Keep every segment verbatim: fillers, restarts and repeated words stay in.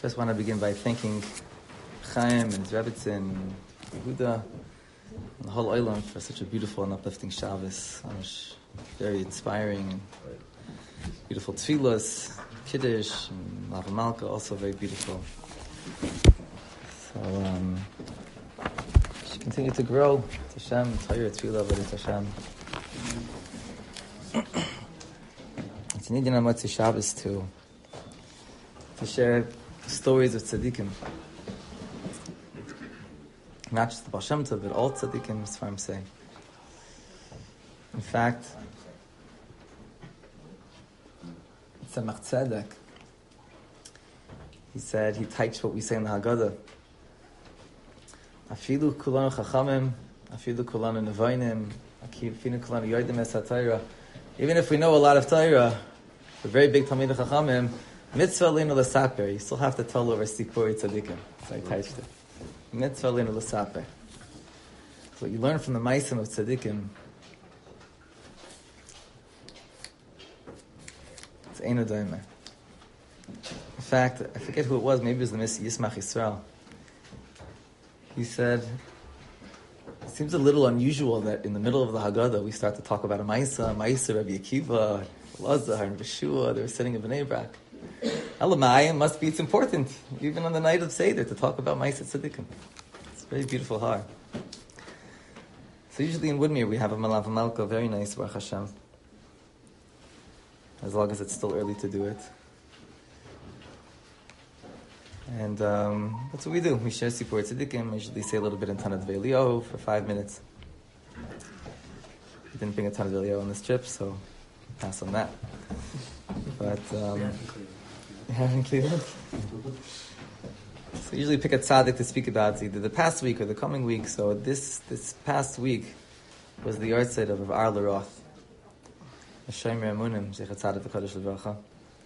First, I want to begin by thanking Chaim and Rebbetzin, Yehuda, and the whole Olam for such a beautiful and uplifting Shabbos. Very inspiring and beautiful tefillas, Kiddush, and Lava Malka, also very beautiful. So, um, we should continue to grow. It's Hashem, Torah, Tefillah, but it's Hashem. It's an Indian Amatzi Shabbos to, to share stories of tzaddikim. Not just the Baal Shem Tov, but all tzaddikim, as far as I'm saying. In fact, Tzemach Tzedek, he said, he types what we say in the Haggadah. Afilu kulanu chachamim, afilu kulanu nevainim, afilu kulanu yodim es ha-Torah. Even if we know a lot of Torah, we're very big Talmidei Chachamim, mitzvah linu l'saper, you still have to tell over Sipurei Tzaddikim. So I typed it. Mitzvah linu l'saper. So what you learn from the Maisim of Tzaddikim, it's Eino Doimer. In fact, I forget who it was, maybe it was the Missi Yismach Yisrael. He said, it seems a little unusual that in the middle of the Haggadah we start to talk about a Maisa, Maisa, Rabbi Akiva, Lazar, and Yeshua. They were sitting in Bnei Brak. Elamai, must be, it's important, even on the night of Seder, to talk about Maisa Tzaddikim. It's a very beautiful heart. So usually in Woodmere we have a Malav Malka, very nice, Baruch Hashem. As long as it's still early to do it. And um, that's what we do. We share Sipurei Tzaddikim. I usually say a little bit in Tanat Ve'Eliyahu for five minutes. We didn't bring a Tanat Ve'Eliyahu on this trip, so pass on that. But um, you have in Cleveland? So usually pick a tzaddik to speak about either the past week or the coming week. So this this past week was the yahrzeit of Rav Arla Roth, a Shomer Emunim, Zecher Tzadik V'Kodesh L'Vracha.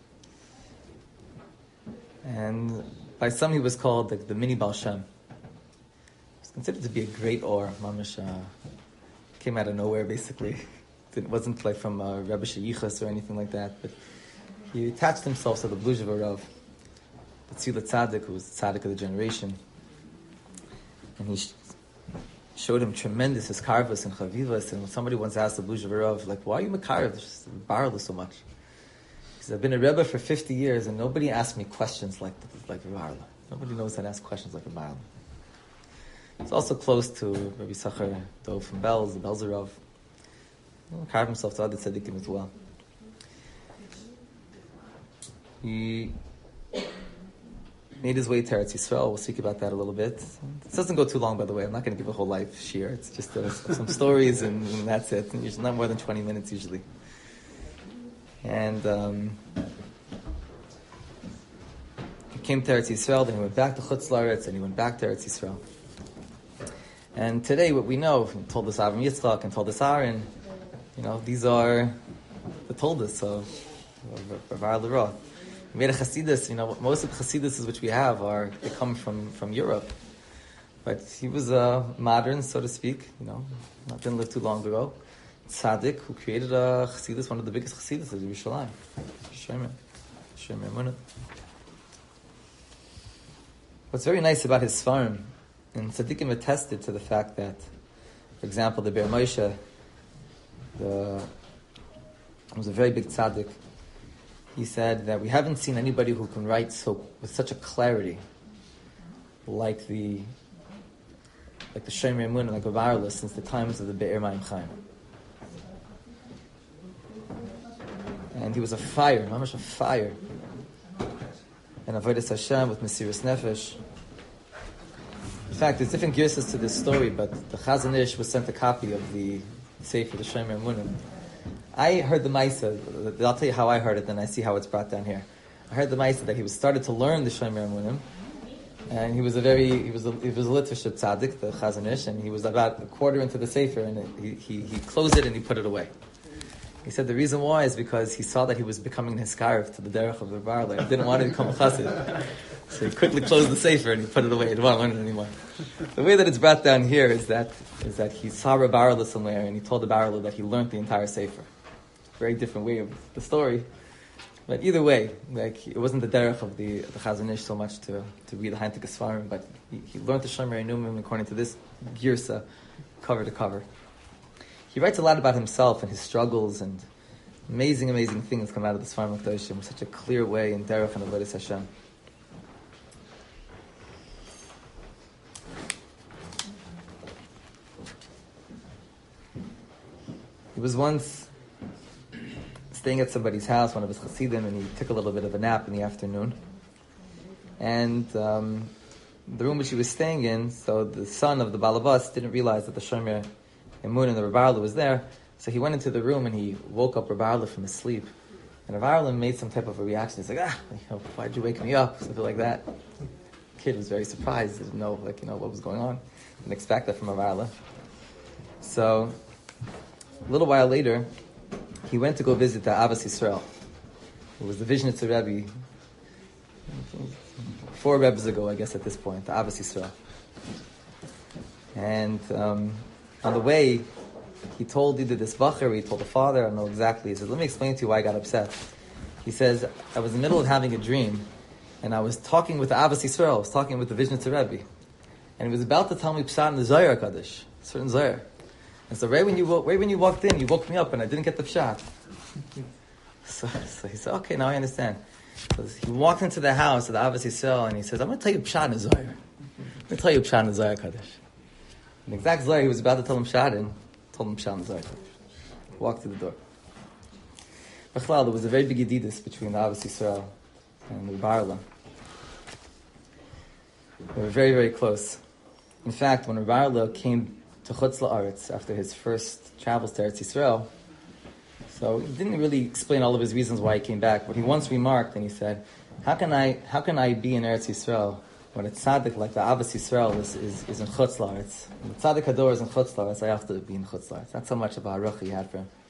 And by some he was called the, the mini Baal Shem. He was considered to be a great or, mamish, uh, came out of nowhere basically. It wasn't like from uh, Rebbe Sheyichas or anything like that, but he attached himself to the Bluzhev Rav, the Tzila Tzadik, who was the Tzadik of the generation. And he sh- showed him tremendous his karvas and chavivas, and when somebody once asked the Bluzhev Rav, like, why are you makarv? It's just barless so much. I've been a Rebbe for fifty years and nobody asked me questions like like Rav Arla. Nobody knows how to ask questions like Rav Arla. It's also close to Rabbi Sachar Dov from Belz, the Belzer Rav. He carved himself to other tzaddikim as well. He made his way to Eretz Yisrael. We'll speak about that a little bit. It doesn't go too long, by the way. I'm not going to give a whole life share. It's just uh, some stories and, and that's it. And usually not more than twenty minutes usually. And um, he came to Eretz Yisrael, then he went back to Chutz La'aretz, and he went back to Eretz Yisrael. And today, what we know, he told us Avram Yitzchak and told us Aaron, you know, these are the Toldos of Rav Arla Roth. He made a Chassidus, you know, most of the Chassiduses which we have are, they come from, from Europe. But he was a modern, so to speak, you know, didn't live too long ago. Tzaddik, who created a Chassidus, one of the biggest Chassidus of Yerushalayim. Shomer. Shomer Emunah. What's very nice about his farm, and Tzaddikim attested to the fact that, for example, the Be'er Moshe, the, was a very big Tzaddik. He said that we haven't seen anybody who can write so with such a clarity, like the like the Shomer Emunah, like Rav Arla, since the times of the Be'er Mayim Chaim. And he was a fire, mamash a fire. And Avodas Hashem with Mesiras Nefesh. In fact, there's different gears to this story, but the Chazon Ish was sent a copy of the Sefer, the Shomer Emunim. I heard the Maisa, I'll tell you how I heard it, then I see how it's brought down here. I heard the Maisa that he was started to learn the Shomer Emunim, and he was a very, he was a, he was a Litvish tzaddik, the Chazon Ish, and he was about a quarter into the Sefer, and it, he, he, he closed it and he put it away. He said the reason why is because he saw that he was becoming hiskarv to the derech of the Rav Arla. He didn't want to become a chassid. So he quickly closed the sefer and he put it away. He didn't want to learn it anymore. The way that it's brought down here is that is that he saw Rav Arla somewhere and he told the Rav Arla that he learned the entire sefer. Very different way of the story. But either way, like it wasn't the derech of the the Chazon Ish so much to to read the Heintik Sfarim, but he, he learned the Shomer Numim according to this girsa, cover to cover. He writes a lot about himself and his struggles, and amazing, amazing things come out of the Sfarim HaKadoshim in such a clear way in derech and avodas Hashem. He was once staying at somebody's house, one of his chassidim, and he took a little bit of a nap in the afternoon. And um, the room which he was staying in, so the son of the Balabas didn't realize that the Shomer Emun and the Rabbi Arla was there, so he went into the room and he woke up Rabbi Arla from his sleep. And Rabbi Arla made some type of a reaction. He's like, ah, you know, why'd you wake me up? Something like that. The kid was very surprised, didn't know, like, you know, what was going on. Didn't expect that from Rabbi Arla. So, a little while later, he went to go visit the Abbas Yisrael. It was the Vizhnitzer Rebbe, four Rebbes ago, I guess, at this point, the Abbas Yisrael. And um, on the way, he told either this bacher, or he told the father, I don't know exactly. He said, let me explain to you why I got upset. He says, I was in the middle of having a dream, and I was talking with the Abbas Yisrael, I was talking with the Vizhnitzer Rebbe, and he was about to tell me Pshat in the Zohar Kaddish, certain Zohar. And so right when you right when you walked in, you woke me up, and I didn't get the pshat. so, so he said, "Okay, now I understand." So he walked into the house of the Abbas Yisrael, and he says, "I'm going to tell you pshat in the Zohar. I'm going to tell you pshat in the Zohar Kaddish." The exact Zohar he was about to tell him pshat in, told him pshat in the Zohar Kaddish. Walked to the door. Bechlal, there was a very big yedidus between the Abbas Yisrael and the Rabbi Arla. They were very, very close. In fact, when Rabbi Arla came to Chutz La'aretz after his first travels to Eretz Yisrael. So he didn't really explain all of his reasons why he came back, but he once remarked and he said, "How can I how can I be in Eretz Yisrael when a tzaddik like the Abbas Yisrael is, is, is in Chutz La'aretz? When the tzaddik Hador is in Chutz La'aretz, I have to be in Chutz La'aretz." That's how much of a haruch he had for him.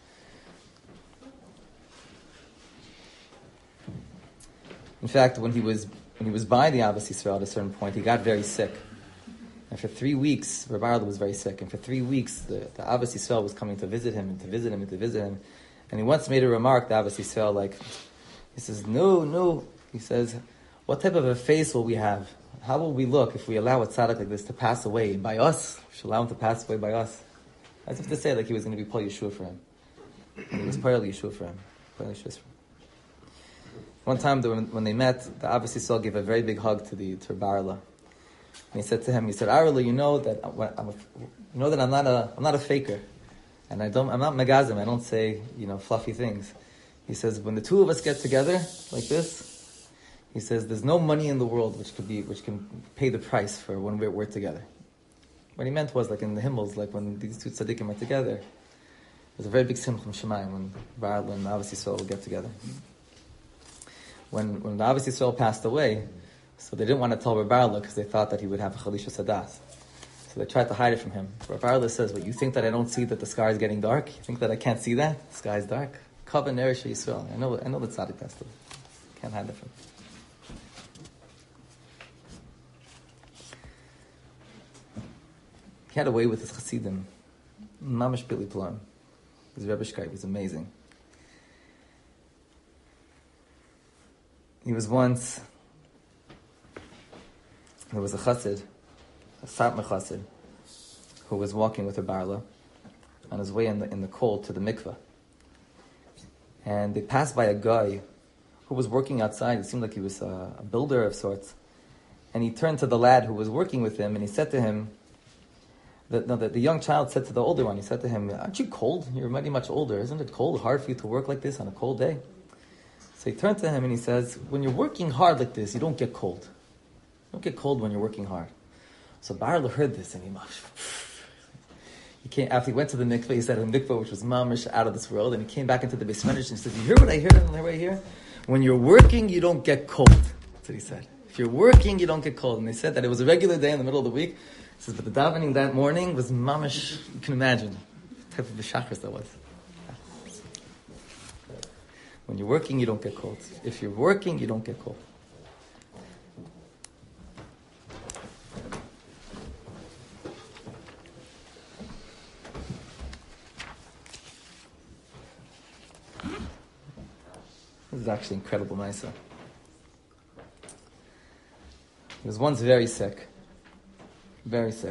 In fact, when he was when he was by the Abbas Yisrael at a certain point, he got very sick. And for three weeks, Rabbi Arla was very sick. And for three weeks, the, the Abbas Yisrael was coming to visit him and to visit him and to visit him. And he once made a remark, the Abbas Yisrael, like, he says, no, no. He says, what type of a face will we have? How will we look if we allow a tzaddik like this to pass away by us? We should allow him to pass away by us. As if to say, like, he was going to be Pal Yeshua for him. And he was Pal Yeshua for him. Pal Yeshua for him. One time, when, when they met, the Abbas Yisrael gave a very big hug to the to Rabbi Arla. And he said to him, he said, Arla, you know that I'm a, you know that I'm not a I'm not a faker, and I don't I'm not megazim. I don't say you know fluffy things. He says, when the two of us get together like this, he says, there's no money in the world which could be which can pay the price for when we're, we're together. What he meant was like in the hymnals, like when these two tzaddikim are together, there's a very big simchum shemayim when Arla and Abbas Yisrael will get together. When when the Abbas Yisrael passed away. So they didn't want to tell Rabbi Arla because they thought that he would have a Chalisha Sadas. So they tried to hide it from him. Rabbi Arla says, "What, you think that I don't see that the sky is getting dark? You think that I can't see that? The sky is dark. Kavan Eresh Yisrael. I know I know the tzaddik has to. Can't hide it from him." He had a way with his chassidim. Mamash Bili Plan. His Rebbe Shkai was amazing. He was once... There was a chassid, a Satmar chassid, who was walking with Rabbi Arla on his way in the in the cold to the mikveh. And they passed by a guy who was working outside. It seemed like he was a, a builder of sorts. And he turned to the lad who was working with him, and he said to him, the, no, the, the young child said to the older one, he said to him, "Aren't you cold? You're mighty much older. Isn't it cold, hard for you to work like this on a cold day?" So he turned to him and he says, "When you're working hard like this, you don't get cold. Don't get cold when you're working hard." So Barla heard this and he he came after he went to the mikveh. He said a mikveh which was mamish out of this world, and he came back into the Beis Medrash and he said, "You hear what I hear right here? When you're working, you don't get cold." That's what he said. If you're working, you don't get cold. And they said that it was a regular day in the middle of the week. He says, but the davening that morning was mamish. You can imagine the type of the chakras that was. When you're working, you don't get cold. If you're working, you don't get cold. is actually incredible, Maisa. He was once very sick. Very sick.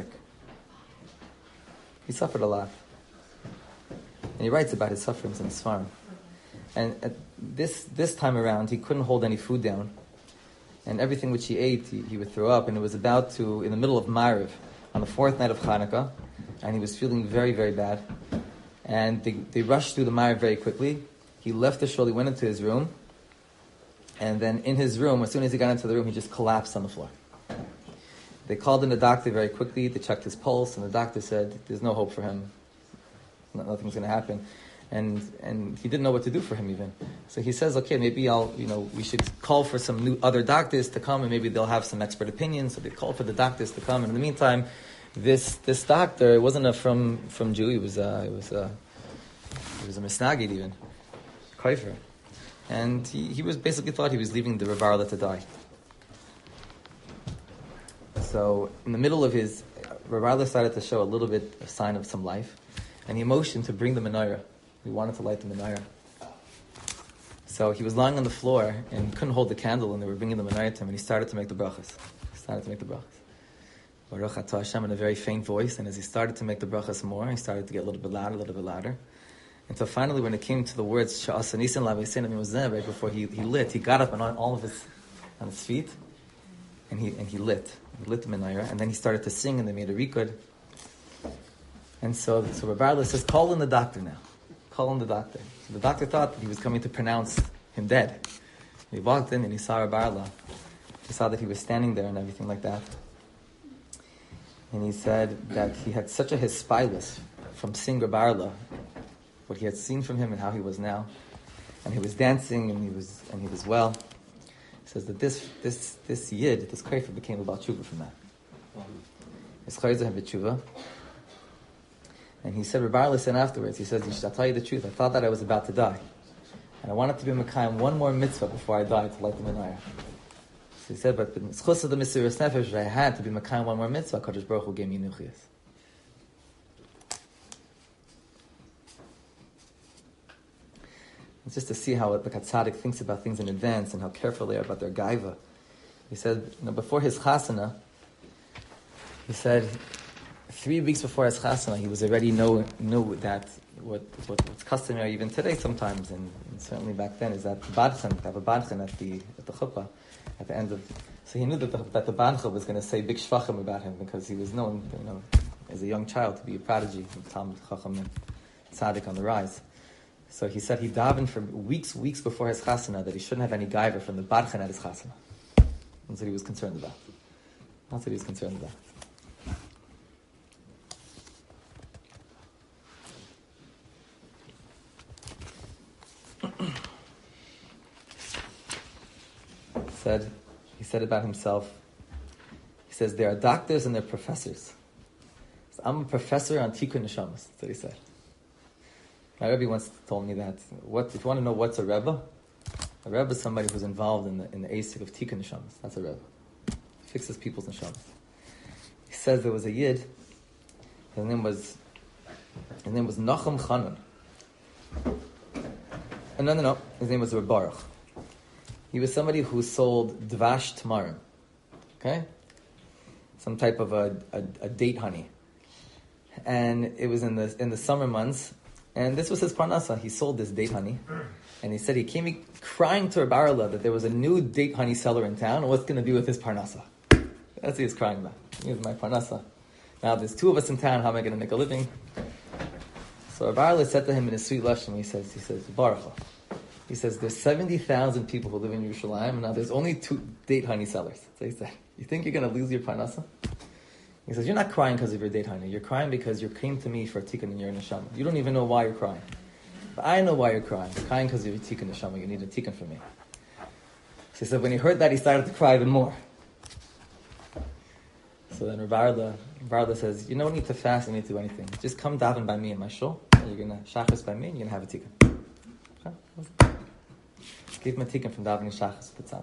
He suffered a lot. And he writes about his sufferings in his farm. And at this this time around, he couldn't hold any food down. And everything which he ate, he, he would throw up. And it was about to, in the middle of Ma'ariv, on the fourth night of Hanukkah, and he was feeling very, very bad. And they, they rushed through the Ma'ariv very quickly. He left the shul, he went into his room. And then in his room, as soon as he got into the room, he just collapsed on the floor. They called in the doctor very quickly. They checked his pulse, and the doctor said, there's no hope for him. Nothing's going to happen. And and he didn't know what to do for him even. So he says, okay, maybe I'll, you know, we should call for some new other doctors to come, and maybe they'll have some expert opinions. So they called for the doctors to come. And in the meantime, this this doctor, it wasn't a from from Jew. He was a, it was a he was a misnagid even, Kaifer, and he, he was basically thought he was leaving the Rav Arla to die. So in the middle of his, Rav Arla started to show a little bit of sign of some life, and he motioned to bring the menorah. He wanted to light the menorah. So he was lying on the floor and he couldn't hold the candle, and they were bringing the menorah to him, and he started to make the brachas. He started to make the brachas. Baruch Atah Hashem in a very faint voice, and as he started to make the brachas more, he started to get a little bit louder, a little bit louder. Until finally, when it came to the words Sha'asa Nisan Lavesin, right before he, he lit, he got up and on all of his on his feet, and he and he lit. He lit the menorah, and then he started to sing, and they made a rikud. And so, so Rav Arla says, call in the doctor now. Call in the doctor. So the doctor thought that he was coming to pronounce him dead. He walked in and he saw Rav Arla. He saw that he was standing there and everything like that. And he said that he had such a hispilus from seeing Rav Arla, what he had seen from him and how he was now. And he was dancing and he was and he was well. He says that this this this yid, this kaifer, became about tshuva from that. His chayzer had tshuva. And he said, Rav Arla said afterwards, he says, I'll tell you the truth, I thought that I was about to die. And I wanted to be Mekayim one more mitzvah before I died to light the menorah. So he said, but the schus of the Mesiras Nefesh, I had to be Mekayim one more mitzvah, Kadosh Baruch Hu gave me nuchias. It's just to see how the Tzaddik thinks about things in advance and how careful they are about their gaiva. He said, you know, before his chasana, he said, three weeks before his chasana, he was already know knew that what, what what's customary even today sometimes, and, and certainly back then, is that badchen, to have a badchen at the at the chuppah, at the end of. So he knew that the, that the badchen was going to say big shvachim about him because he was known, you know, as a young child to be a prodigy, Talmud Chacham and tzaddik on the rise. So he said he davened for weeks, weeks before his chasana that he shouldn't have any gaiva from the badchen at his chasana. That's what he was concerned about. That's what he was concerned about. Said, he said about himself, he says, there are doctors and there are professors. So I'm a professor on Tikkun Neshamas. That's what he said. My Rebbe once told me that, what, if you want to know what's a Rebbe, a Rebbe is somebody who's involved in the in the asik of Tikkun Neshamas. That's a Rebbe. He fixes people's Neshamas. He says there was a Yid, his name was, his name was Nachum Chanan. Oh, no, no, no, his name was Reb Baruch. He was somebody who sold dvash tamarim, okay? Some type of a, a, a date honey. And it was in the in the summer months, and this was his parnasa. He sold this date honey, and he said he came crying to Reb Arla that there was a new date honey seller in town, and what's going to be with his parnasa? That's what he was crying about. Here's my parnasa. Now there's two of us in town, how am I going to make a living? So Reb Arla said to him in his sweet lashon, he says, he says, Baruch Hu. He says, there's seventy thousand people who live in Yerushalayim, and now there's only two date honey sellers. So he said, you think you're going to lose your parnasa? He says, you're not crying because of your date honey. You're crying because you came to me for a tikkun in your neshama. You don't even know why you're crying. But I know why you're crying. You're crying because of your tikkun neshama. You need a tikkun from me. So he said, when he heard that, he started to cry even more. So then Rav Arla, Rav Arla says, you don't need to fast, you don't need to do anything. Just come daven by me in my shul, and you're going to shachas by me, and you're going to have a tikkun. Okay? Give him a tikkun from davening shachas b'tzad.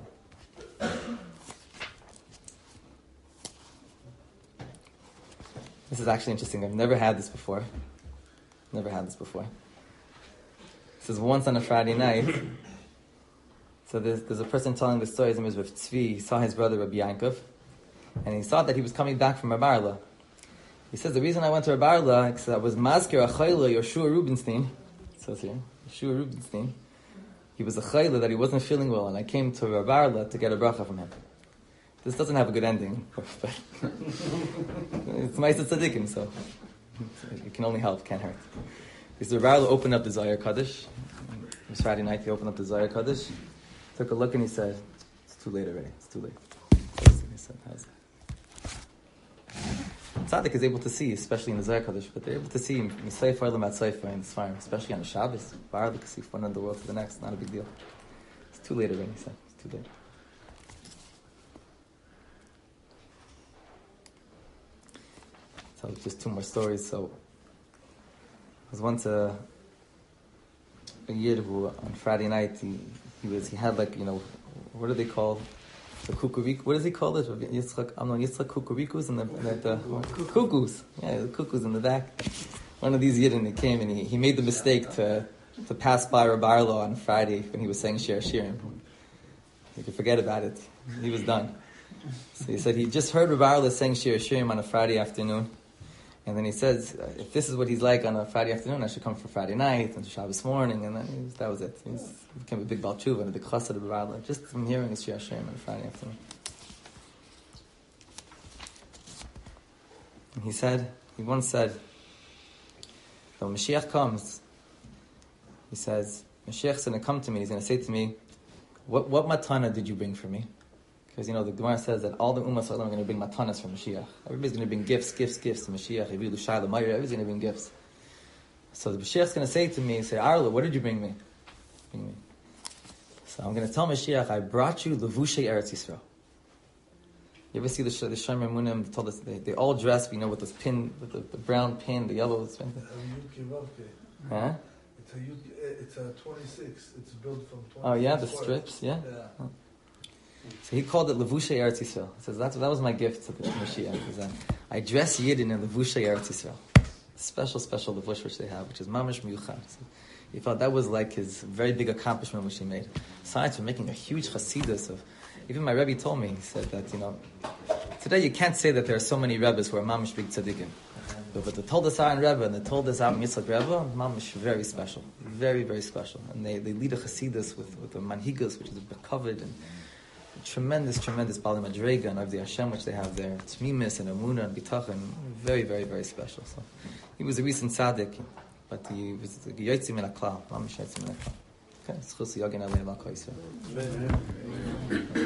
This is actually interesting. I've never had this before. Never had this before. This is once on a Friday night. So there's, there's a person telling the story. His name is Rav Tzvi. He saw his brother Rabbi Yankov, and he saw that he was coming back from Rabarla. He says, the reason I went to Rabarla is I was Mazkir Achayla Yoshua Rubinstein. It says here, Yoshua Rubinstein. He was a chayla that he wasn't feeling well, and I came to Rabarla to get a bracha from him. This doesn't have a good ending, but it's Ma'aseh Tzadikim, so it can only help, can't hurt. Because Rabarla opened up the Zohar Kaddish. It was Friday night, he opened up the Zohar Kaddish, took a look, and he said, it's too late already, it's too late. He said, how's it? Tzaddik is able to see, especially in the Zohar Kaddish, but they're able to see Misayfar Lamat Sayfar in the Sfarim, especially on the Shabbos. Barely can see from one end of the world to the next, not a big deal. It's too late already, he said, it's too late. So just two more stories. So there was once a a yid who on Friday night he, he was he had like, you know, what do they call the kukurik? What does he call it? Yitzchak, I'm not Yitzchak kukurikus in the, the, the cuckoos. Yeah, the cuckoos in the back. One of these yidden, he came and he, he made the mistake to to pass by Rabbi Arlo on Friday when he was saying Shir Shirim. You could forget about it. He was done. So he said he just heard Rabbi Arlo saying Shir Shirim on a Friday afternoon. And then he says, if this is what he's like on a Friday afternoon, I should come for Friday night and Shabbos morning. And then he was, that was it. He, was, he became a big Baal Tshuva and a big chassid of Rabbi Arlo, just from hearing his Shir Shirim on a Friday afternoon. And he said, he once said, when Mashiach comes, he says, Mashiach's going to come to me, he's going to say to me, what what matana did you bring for me? Because, you know, the Gemara says that all the Ummah are going to bring matanas from Mashiach. Everybody's going to bring gifts, gifts, gifts to Mashiach. Everybody's going to bring gifts. So the Mashiach's going to say to me, say, Arlo, what did you bring me? Bring me. So I'm going to tell Mashiach, I brought you Levushay Eretz Yisrael. You ever see the the Shomer Munim told us they, they all dress, you know, with this pin, with the, the brown pin, the yellow pin. Huh? It's a it's a twenty-six. It's built from twenty-six. Oh yeah, the strips, yeah. Yeah. Oh. So he called it Levushay Eretz Yisrael. He says that's that was my gift to the Mashiach. I dress Yidden in Levushay Eretz Yisrael. Special, special levush which they have, which is mamish miyuchad. So he felt that was like his very big accomplishment which he made. Besides from making a huge chassidus of. Even my Rebbe told me, he said that, you know, today you can't say that there are so many Rebbes who are mamish big tzaddikim. But with the Toldos Aaron Rebbe and the Toldos Aaron Yitzchak Rebbe, mamish very special. Very, very special. And they, they lead a chassidus with, with the manhigus, which is covered, and tremendous, tremendous Bali Madrega and Avdi Hashem, which they have there. Tmimis and Amunah and Bitachon. Very, very, very special. So he was a recent tzaddik, but he was a Yotzim min HaKlal. Mamish Yotzim min HaKlal. Okay, it's Chus Yagin Alei Malka Yisrael.